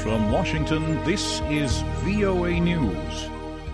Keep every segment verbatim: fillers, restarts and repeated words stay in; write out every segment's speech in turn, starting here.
From Washington, this is V O A News.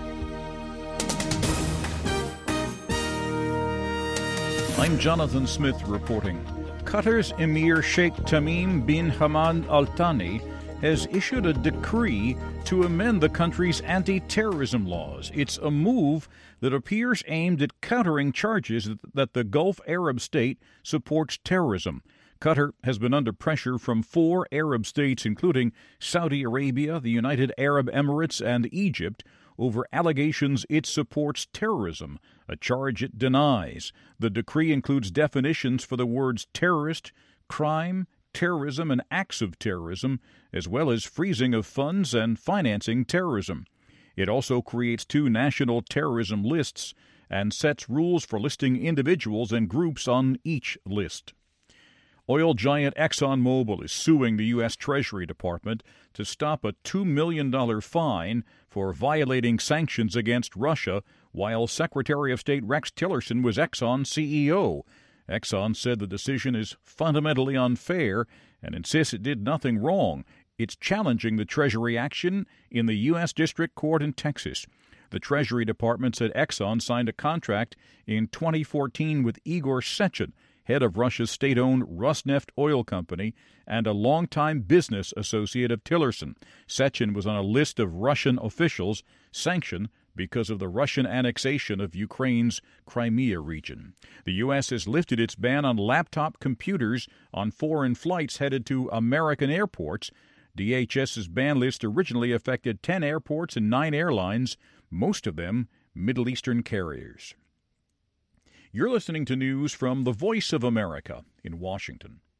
I'm Jonathan Smith reporting. Qatar's Emir Sheikh Tamim bin Hamad Al Thani has issued a decree to amend the country's anti-terrorism laws. It's a move that appears aimed at countering charges that the Gulf Arab state supports terrorism. Qatar has been under pressure from four Arab states, including Saudi Arabia, the United Arab Emirates, and Egypt, over allegations it supports terrorism, a charge it denies. The decree includes definitions for the words terrorist, crime, terrorism, and acts of terrorism, as well as freezing of funds and financing terrorism. It also creates two national terrorism lists and sets rules for listing individuals and groups on each list. Oil giant ExxonMobil is suing the U S. Treasury Department to stop a two million dollars fine for violating sanctions against Russia while Secretary of State Rex Tillerson was Exxon's C E O. Exxon said the decision is fundamentally unfair and insists it did nothing wrong. It's challenging the Treasury action in the U S. District Court in Texas. The Treasury Department said Exxon signed a contract in twenty fourteen with Igor Sechin, head of Russia's state-owned Rosneft oil company and a longtime business associate of Tillerson. Sechin was on a list of Russian officials sanctioned because of the Russian annexation of Ukraine's Crimea region. The U S has lifted its ban on laptop computers on foreign flights headed to American airports. DHS's ban list originally affected ten airports and nine airlines, most of them Middle Eastern carriers. You're listening to news from the Voice of America in Washington.